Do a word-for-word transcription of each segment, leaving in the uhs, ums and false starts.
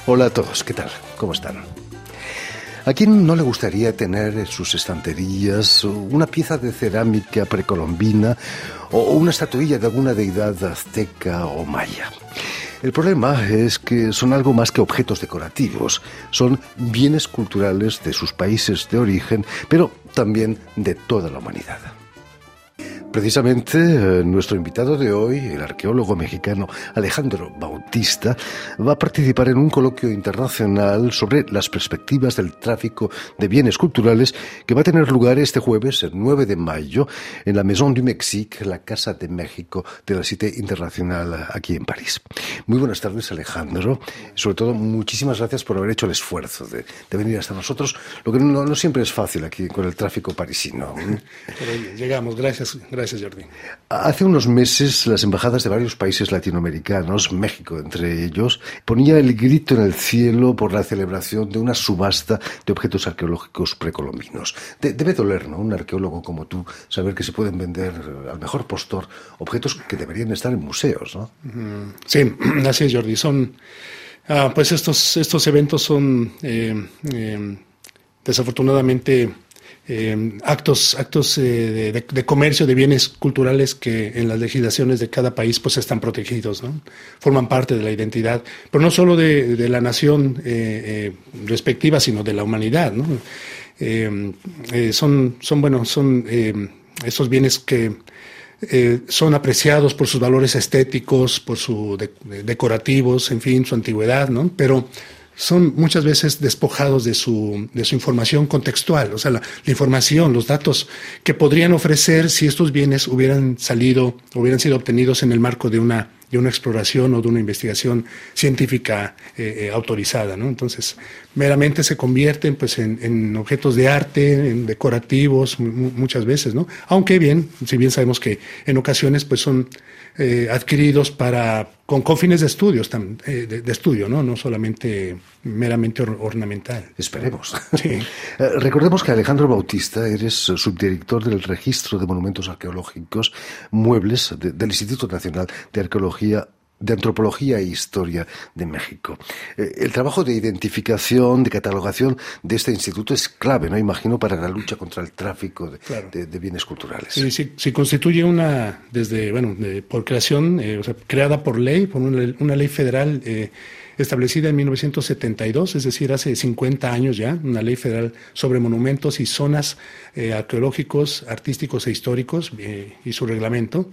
Hola a todos, ¿qué tal? ¿Cómo están? ¿A quién no le gustaría tener en sus estanterías una pieza de cerámica precolombina o una estatuilla de alguna deidad azteca o maya? El problema es que son algo más que objetos decorativos, son bienes culturales de sus países de origen, pero también de toda la humanidad. Precisamente, eh, nuestro invitado de hoy, el arqueólogo mexicano Alejandro Bautista, va a participar en un coloquio internacional sobre las perspectivas del tráfico de bienes culturales que va a tener lugar este jueves, el nueve de mayo, en la Maison du Mexique, la Casa de México de la Cité Internacional aquí en París. Muy buenas tardes, Alejandro. Sobre todo, muchísimas gracias por haber hecho el esfuerzo de, de venir hasta nosotros, lo que no, no siempre es fácil aquí con el tráfico parisino. Pero llegamos, gracias. Gracias, Jordi. Hace unos meses las embajadas de varios países latinoamericanos, México entre ellos, ponía el grito en el cielo por la celebración de una subasta de objetos arqueológicos precolombinos. De, debe doler, ¿no?, un arqueólogo como tú, saber que se pueden vender al mejor postor objetos que deberían estar en museos, ¿no? Sí, así es, Jordi. Son, ah, pues estos, estos eventos son eh, eh, desafortunadamente Eh, actos actos eh, de, de comercio de bienes culturales que en las legislaciones de cada país pues están protegidos, ¿no? Forman parte de la identidad, pero no solo de, de la nación eh, eh, respectiva, sino de la humanidad, ¿no? Eh, eh, son, son, bueno, son eh, estos bienes que eh, son apreciados por sus valores estéticos, por su de, de decorativos, en fin, su antigüedad, ¿no? Pero son muchas veces despojados de su, de su información contextual, o sea, la, la información, los datos que podrían ofrecer si estos bienes hubieran salido, hubieran sido obtenidos en el marco de una, de una exploración o de una investigación científica eh, eh, autorizada, ¿no? Entonces, meramente se convierten pues en, en objetos de arte, en decorativos, m- muchas veces, ¿no? Aunque bien, si bien sabemos que en ocasiones pues son eh, adquiridos para con, con fines de estudios, eh, de, de estudio, ¿no? No solamente meramente or, ornamental. Esperemos. Sí. Recordemos que Alejandro Bautista eres subdirector del Registro de Monumentos Arqueológicos Muebles de, del Instituto Nacional de Arqueología de Antropología e Historia de México. El trabajo de identificación, de catalogación de este instituto es clave, ¿no?, imagino, para la lucha contra el tráfico de, claro. de, de bienes culturales. Sí, sí, sí, constituye una, desde, bueno, de, por creación, eh, o sea, creada por ley, por una, una ley federal eh, establecida en mil novecientos setenta y dos, es decir, hace cincuenta años ya, una ley federal sobre monumentos y zonas eh, arqueológicos, artísticos e históricos eh, y su reglamento.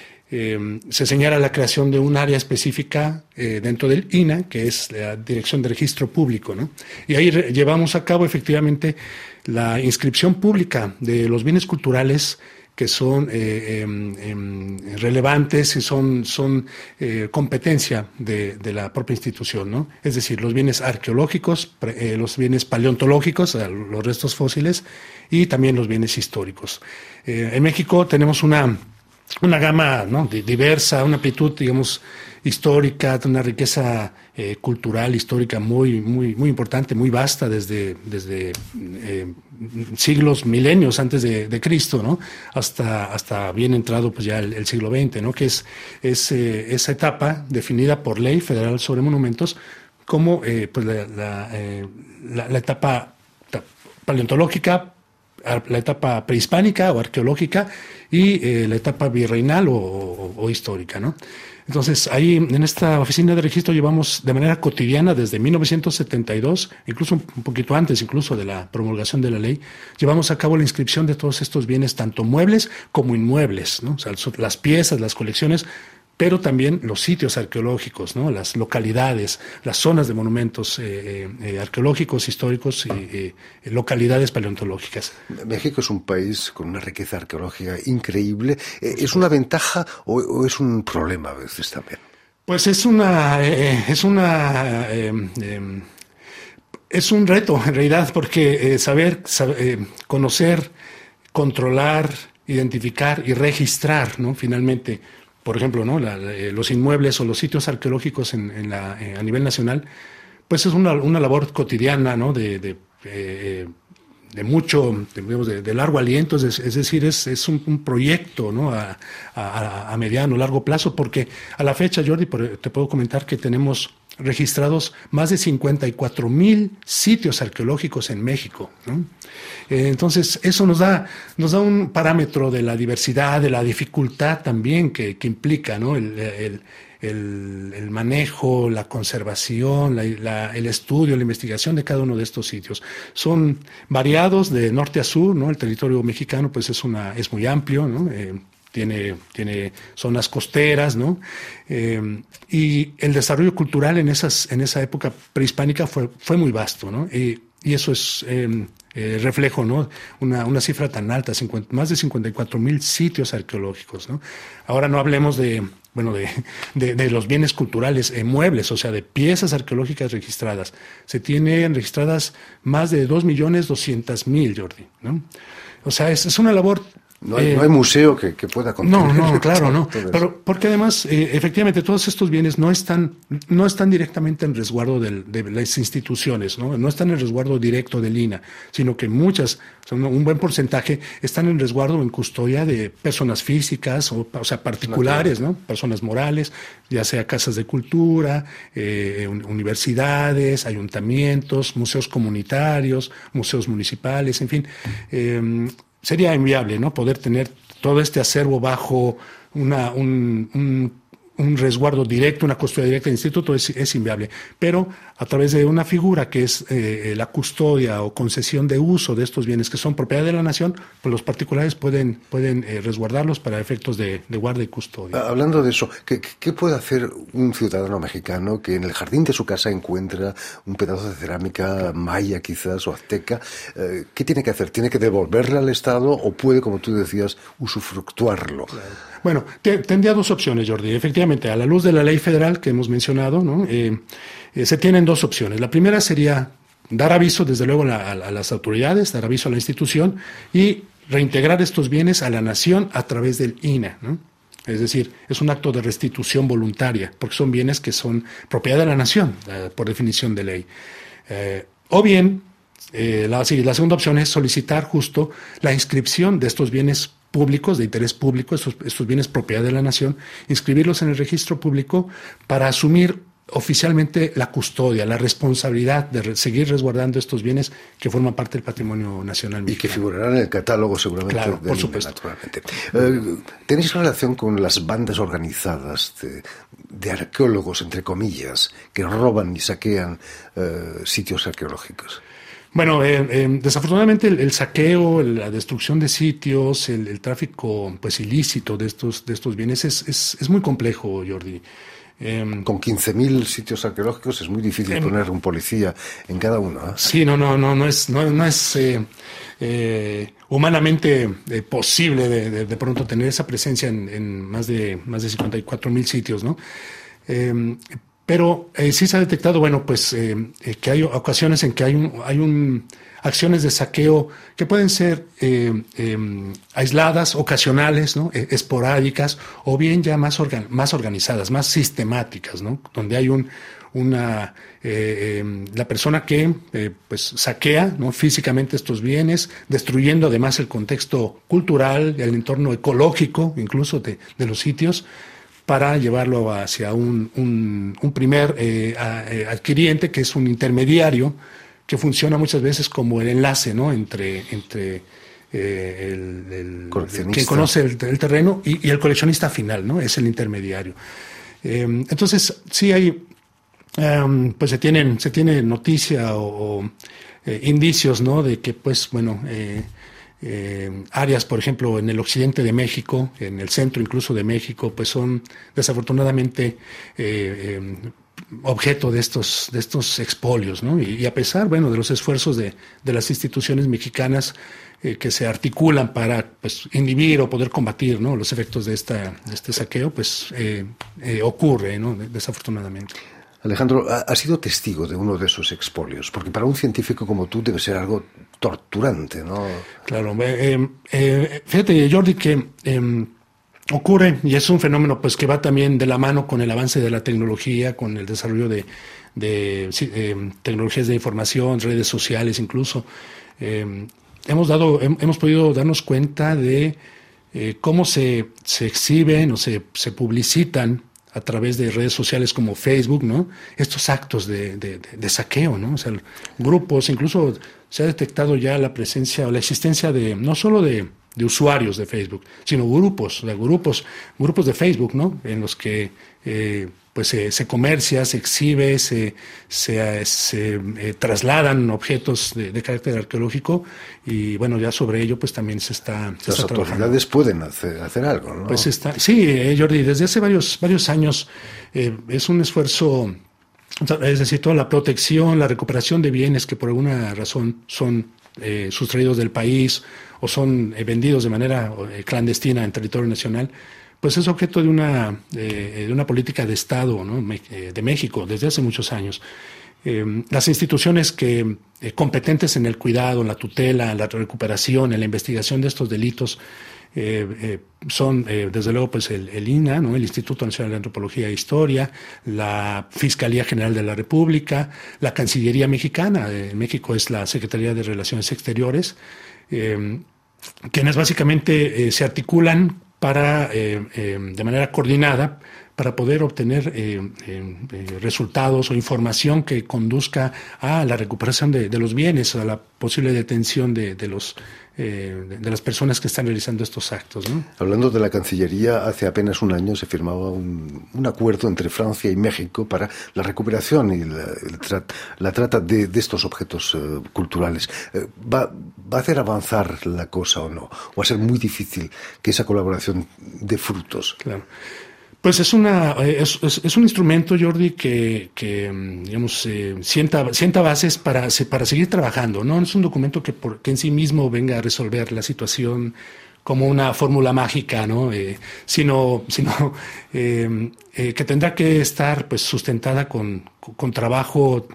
Eh, se señala la creación de un área específica eh, dentro del I N A, que es la Dirección de Registro Público, ¿no? Y ahí re- llevamos a cabo efectivamente la inscripción pública de los bienes culturales que son eh, eh, eh, relevantes y son, son eh, competencia de, de la propia institución, ¿no? Es decir, los bienes arqueológicos, pre, eh, los bienes paleontológicos, los restos fósiles, y también los bienes históricos. Eh, en México tenemos una una gama, ¿no?, diversa, una amplitud, digamos, histórica, una riqueza eh, cultural, histórica muy, muy, muy importante, muy vasta desde, desde eh, siglos, milenios antes de, de Cristo, ¿no?, hasta, hasta bien entrado pues ya el, el siglo veinte, ¿no?, que es, es eh, esa etapa definida por Ley Federal sobre Monumentos como eh, pues la, la, eh, la, la etapa paleontológica, la etapa prehispánica o arqueológica y eh, la etapa virreinal o, o, o histórica, ¿no? Entonces, ahí en esta oficina de registro llevamos de manera cotidiana desde mil novecientos setenta y dos, incluso un poquito antes incluso de la promulgación de la ley, llevamos a cabo la inscripción de todos estos bienes, tanto muebles como inmuebles, ¿no? O sea, las piezas, las colecciones, pero también los sitios arqueológicos, ¿no?, las localidades, las zonas de monumentos eh, eh, arqueológicos, históricos y eh, localidades paleontológicas. México es un país con una riqueza arqueológica increíble. ¿Es una ventaja o, o es un problema a veces también? Pues es una... Eh, es una eh, eh, es un reto, en realidad, porque eh, saber, saber eh, conocer, controlar, identificar y registrar, ¿no?, finalmente, por ejemplo, ¿no?, la, la, los inmuebles o los sitios arqueológicos en, en la, eh, a nivel nacional, pues es una, una labor cotidiana, ¿no?, de, de, eh, de mucho, digamos, de, de largo aliento, es, es decir, es, es un, un proyecto, ¿no?, a, a, a mediano, largo plazo, porque a la fecha, Jordi, te puedo comentar que tenemos registrados más de cincuenta y cuatro mil sitios arqueológicos en México, ¿no? Eh, entonces, eso nos da, nos da un parámetro de la diversidad, de la dificultad también que, que implica, ¿no? el, el, el, el manejo, la conservación, la, la, el estudio, la investigación de cada uno de estos sitios. Son variados de norte a sur, ¿no? El territorio mexicano pues es, una, es muy amplio, ¿no? Eh, Tiene, tiene zonas costeras, ¿no? Eh, y el desarrollo cultural en, esas, en esa época prehispánica fue, fue muy vasto, ¿no? Y, y eso es eh, eh, reflejo, ¿no? Una, una cifra tan alta, cincuenta, más de cincuenta y cuatro mil sitios arqueológicos, ¿no? Ahora no hablemos de, bueno, de, de, de los bienes culturales, eh, muebles, o sea, de piezas arqueológicas registradas. Se tienen registradas más de dos millones doscientos mil, Jordi, ¿no? O sea, es, es una labor. No hay, eh, no hay museo que, que pueda contener. No, no, claro, no. Pero porque además, eh, efectivamente, todos estos bienes no están, no están directamente en resguardo del, de las instituciones, ¿no? No están en resguardo directo del I N A, sino que muchas, o sea, un buen porcentaje, están en resguardo o en custodia de personas físicas, o, o sea, particulares, ¿no? Personas morales, ya sea casas de cultura, eh, universidades, ayuntamientos, museos comunitarios, museos municipales, en fin. Eh, Sería inviable, ¿no? Poder tener todo este acervo bajo una, un, un, un resguardo directo, una custodia directa del instituto, es, es inviable. Pero a través de una figura que es eh, la custodia o concesión de uso de estos bienes que son propiedad de la nación, pues los particulares pueden, pueden eh, resguardarlos para efectos de, de guarda y custodia. Hablando de eso, ¿qué, ¿qué puede hacer un ciudadano mexicano que en el jardín de su casa encuentra un pedazo de cerámica maya quizás o azteca? Eh, ¿Qué tiene que hacer? ¿Tiene que devolverle al Estado o puede, como tú decías, usufructuarlo? Claro. Bueno, te, tendría dos opciones, Jordi. Efectivamente, a la luz de la ley federal que hemos mencionado, ¿no? Eh, eh, se tienen dos opciones. La primera sería dar aviso, desde luego, a, a las autoridades, dar aviso a la institución y reintegrar estos bienes a la nación a través del I N A, ¿no? Es decir, es un acto de restitución voluntaria, porque son bienes que son propiedad de la nación, eh, por definición de ley. Eh, o bien, eh, la, sí, la segunda opción es solicitar justo la inscripción de estos bienes públicos, de interés público, estos, estos bienes propiedad de la nación, inscribirlos en el registro público para asumir oficialmente la custodia, la responsabilidad de re- seguir resguardando estos bienes que forman parte del patrimonio nacional mexicano. Y que figurarán en el catálogo seguramente. Claro, del por supuesto. Naturalmente. Eh, ¿Tenéis relación con las bandas organizadas de, de arqueólogos, entre comillas, que roban y saquean eh, sitios arqueológicos? Bueno, eh, eh, desafortunadamente el, el saqueo, el, la destrucción de sitios, el, el tráfico pues ilícito de estos, de estos bienes es, es, es muy complejo, Jordi. Eh, Con quince mil sitios arqueológicos es muy difícil eh, poner un policía en cada uno, ¿eh? Sí, no, no, no, no es, no, no es eh, eh, humanamente eh, posible de, de, de pronto tener esa presencia en, en más de más de cincuenta y cuatro mil sitios, ¿no? Eh, Pero eh, sí se ha detectado, bueno, pues eh, eh, que hay ocasiones en que hay un, hay un acciones de saqueo que pueden ser eh, eh, aisladas, ocasionales, ¿no? Eh, esporádicas, o bien ya más organ, más organizadas, más sistemáticas, ¿no? Donde hay un una eh, eh, la persona que eh, pues saquea, ¿no? Físicamente estos bienes, destruyendo además el contexto cultural, el entorno ecológico, incluso de, de los sitios, para llevarlo hacia un, un, un primer eh, adquiriente, que es un intermediario, que funciona muchas veces como el enlace, ¿no? entre, entre eh, el, el, el quien conoce el, el terreno y, y el coleccionista final, ¿no? Es el intermediario. Eh, entonces, sí hay, um, pues se tienen, se tiene noticia o, o eh, indicios, ¿no? De que, pues, bueno, eh, Eh, áreas, por ejemplo, en el occidente de México, en el centro incluso de México, pues son desafortunadamente eh, eh, objeto de estos, de estos expolios, ¿no? Y, y a pesar, bueno, de los esfuerzos de, de las instituciones mexicanas eh, que se articulan para, pues, inhibir o poder combatir, ¿no? Los efectos de, esta, de este saqueo, pues eh, eh, ocurre, ¿no? Desafortunadamente. Alejandro, has sido testigo de uno de esos expolios, porque para un científico como tú debe ser algo torturante, ¿no? Claro, eh, eh, fíjate, Jordi, que eh, ocurre, y es un fenómeno pues que va también de la mano con el avance de la tecnología, con el desarrollo de, de eh, tecnologías de información, redes sociales incluso. Eh, hemos dado, hemos podido darnos cuenta de eh, cómo se, se exhiben o se, se publicitan a través de redes sociales como Facebook, ¿no? Estos actos de, de, de, de saqueo, ¿no? O sea, grupos, incluso se ha detectado ya la presencia o la existencia de, no solo de, de usuarios de Facebook, sino grupos, o sea, grupos, grupos de Facebook, ¿no? En los que eh, pues se, se comercia, se exhibe, se, se, se eh, trasladan objetos de, de carácter arqueológico y bueno, ya sobre ello pues también se está, se Las está autoridades trabajando. pueden hacer, hacer algo, ¿no? Pues está, sí, eh, Jordi, desde hace varios, varios años eh, es un esfuerzo, es decir, toda la protección, la recuperación de bienes que por alguna razón son eh, sustraídos del país o son eh, vendidos de manera eh, clandestina en territorio nacional, pues es objeto de una, eh, de una política de Estado, ¿no? Me, eh, de México desde hace muchos años. Eh, las instituciones que eh, competentes en el cuidado, en la tutela, en la recuperación, en la investigación de estos delitos eh, eh, son, eh, desde luego, pues el, el I N A, ¿no? El Instituto Nacional de Antropología e Historia, la Fiscalía General de la República, la Cancillería Mexicana. En eh, México es la Secretaría de Relaciones Exteriores, eh, quienes básicamente eh, se articulan para, eh, eh, de manera coordinada para poder obtener eh, eh, eh, resultados o información que conduzca a la recuperación de, de los bienes, a la posible detención de, de, los, eh, de, de las personas que están realizando estos actos, ¿no? Hablando de la Cancillería, hace apenas un año se firmaba un, un acuerdo entre Francia y México para la recuperación y la, el tra la trata de, de estos objetos uh, culturales. Eh, ¿va, ¿Va a hacer avanzar la cosa o no? ¿O va a ser muy difícil que esa colaboración dé frutos? Claro. Pues es una es, es, es un instrumento, Jordi, que, que digamos eh, sienta sienta bases para para seguir trabajando. No es un documento que, por, que en sí mismo venga a resolver la situación como una fórmula mágica, ¿no? Eh, sino sino eh, eh, que tendrá que estar pues sustentada con con trabajo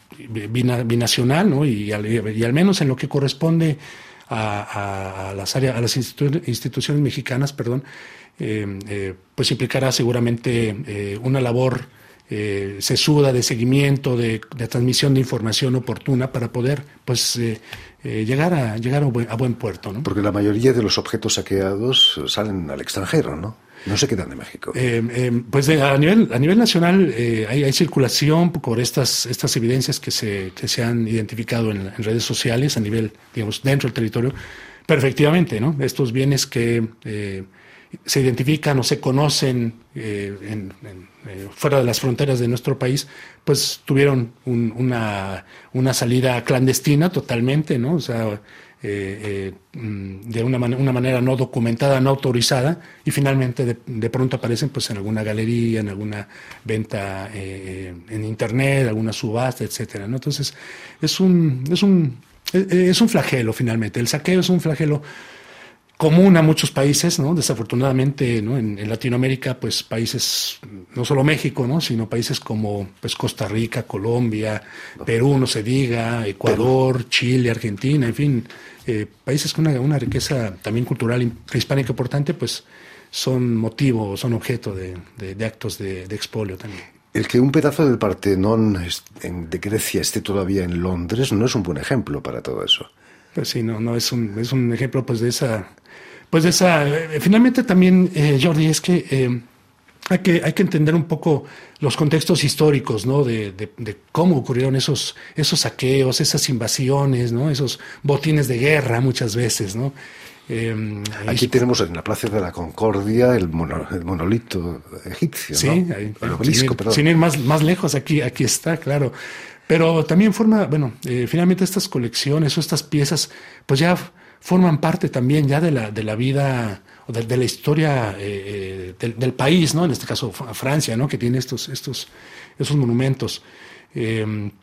binacional, ¿no? Y al, y al menos en lo que corresponde a, a, a las áreas a las institu instituciones mexicanas, perdón. Eh, eh, pues implicará seguramente eh, una labor eh, sesuda de seguimiento, de, de transmisión de información oportuna para poder pues eh, eh, llegar a llegar a buen, a buen puerto, ¿no? Porque la mayoría de los objetos saqueados salen al extranjero, ¿no? No se quedan de México. Eh, eh, pues de, a nivel a nivel nacional eh, hay, hay circulación por estas estas evidencias que se que se han identificado en, en redes sociales a nivel, digamos, dentro del territorio, pero efectivamente, ¿no? Estos bienes que eh, se identifican o se conocen eh, en, en, eh, fuera de las fronteras de nuestro país, pues tuvieron un, una, una salida clandestina totalmente, ¿no? O sea, eh, eh, de una, man una manera no documentada, no autorizada, y finalmente de, de pronto aparecen pues en alguna galería, en alguna venta eh, en internet, alguna subasta, etcétera, ¿no? Entonces es un, es un, es un flagelo finalmente. El saqueo es un flagelo común a muchos países, ¿no? Desafortunadamente, ¿no? En, en Latinoamérica, pues países, no solo México, ¿no? Sino países como pues Costa Rica, Colombia, Perú, no se diga, Ecuador, Perú. Chile, Argentina, en fin, eh, países con una, una riqueza también cultural prehispánica importante, pues son motivo, son objeto de, de, de actos de, de expolio también. El que un pedazo del Partenón de Grecia esté todavía en Londres no es un buen ejemplo para todo eso. Pues sí, no, no es un, es un ejemplo pues de esa, pues de esa, eh, finalmente también, eh, Jordi, es que, eh, hay que hay que entender un poco los contextos históricos, ¿no? De, de, de cómo ocurrieron esos, esos saqueos, esas invasiones, ¿no? Esos botines de guerra muchas veces, ¿no? Eh, Aquí tenemos en la Plaza de la Concordia el, mono, el monolito egipcio, sí, ¿no? Ahí, el obelisco, sin ir, perdón. Sin ir más, más lejos, aquí, aquí está, claro. Pero también forma, bueno, eh, finalmente estas colecciones o estas piezas, pues ya forman parte también ya de la, de la vida o de, de la historia eh, del, del país, ¿no? En este caso Francia, ¿no? Que tiene estos, estos, esos monumentos. Eh,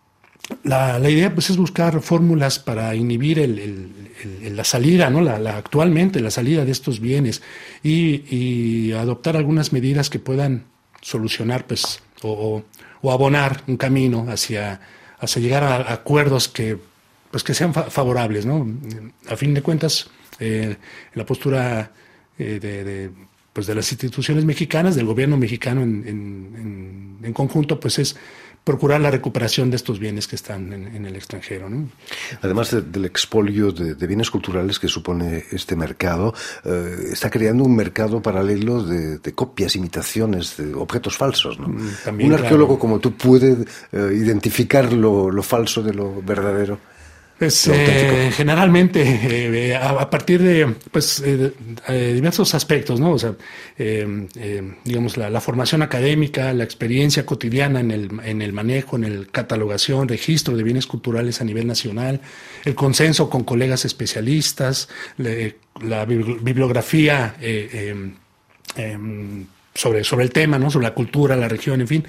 la, la idea, pues, es buscar fórmulas para inhibir el, el, el, la salida, ¿no? La, la, actualmente la salida de estos bienes y, y adoptar algunas medidas que puedan solucionar, pues, o, o, o abonar un camino hacia hacia llegar a, a acuerdos que pues que sean fa favorables, ¿no? A fin de cuentas, eh, la postura eh, de, de pues de las instituciones mexicanas, del gobierno mexicano en, en, en, en conjunto, pues es procurar la recuperación de estos bienes que están en, en el extranjero, ¿no? Además de, del expolio de, de bienes culturales que supone este mercado, eh, está creando un mercado paralelo de, de copias, imitaciones, de objetos falsos, ¿no? También, un arqueólogo claro. como tú puede eh, identificar lo, lo falso de lo verdadero. Pues, eh, generalmente eh, a, a partir de pues eh, eh, diversos aspectos, ¿no? O sea, eh, eh, digamos la, la formación académica, la experiencia cotidiana en el en el manejo, en el catalogación, registro de bienes culturales a nivel nacional, el consenso con colegas especialistas, le, la bibliografía eh, eh, eh, sobre sobre el tema, ¿no? Sobre la cultura, la región, en fin.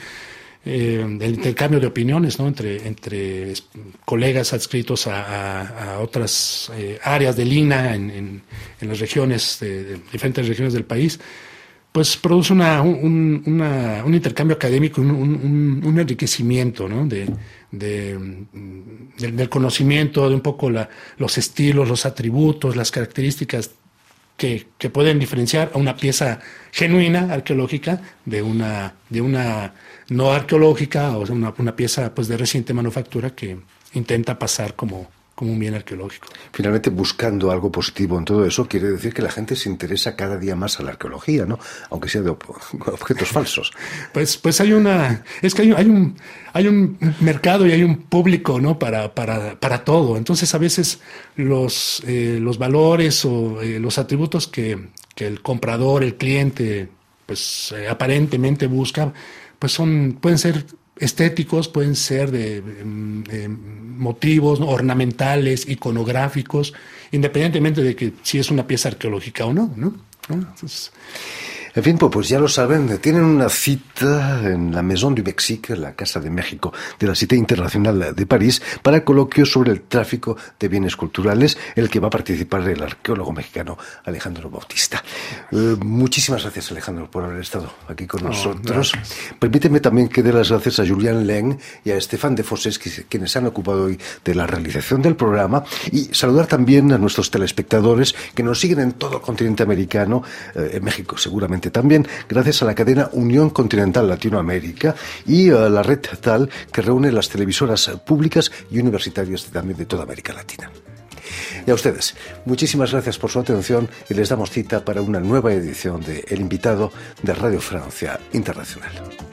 Eh, el intercambio de opiniones, ¿no? entre, entre colegas adscritos a, a, a otras eh, áreas del I N A en, en, en las regiones, de, de diferentes regiones del país, pues produce una, un, una, un intercambio académico, un, un, un enriquecimiento, ¿no? de, de, de, del conocimiento, de un poco la, los estilos, los atributos, las características que, que pueden diferenciar a una pieza genuina arqueológica de una, de una no arqueológica, o sea, una, una pieza pues de reciente manufactura que intenta pasar como, como un bien arqueológico. Finalmente, buscando algo positivo en todo eso, quiere decir que la gente se interesa cada día más a la arqueología, ¿no? Aunque sea de ob- objetos falsos. Pues, pues hay una, es que hay, hay un, hay un mercado y hay un público, ¿no? Para, para, para todo. Entonces, a veces los, eh, los valores o eh, los atributos que, que el comprador, el cliente, pues eh, aparentemente busca, pues son, pueden ser estéticos, pueden ser de, de motivos, ¿no? ornamentales, iconográficos, independientemente de que si es una pieza arqueológica o no, ¿no? ¿no? Entonces, en fin, pues ya lo saben, tienen una cita en la Maison du Mexique, la Casa de México de la Cité Internacional de París, para el coloquio sobre el tráfico de bienes culturales, en el que va a participar el arqueólogo mexicano Alejandro Bautista. Eh, muchísimas gracias, Alejandro, por haber estado aquí con oh, nosotros. Gracias. Permíteme también que dé las gracias a Julián Leng y a Estefan de Fosés, quienes han ocupado hoy de la realización del programa, y saludar también a nuestros telespectadores que nos siguen en todo el continente americano, eh, en México seguramente también, gracias a la cadena Unión Continental Latinoamérica y a la red tal que reúne las televisoras públicas y universitarias también de toda América Latina. Y a ustedes, muchísimas gracias por su atención y les damos cita para una nueva edición de El Invitado de Radio Francia Internacional.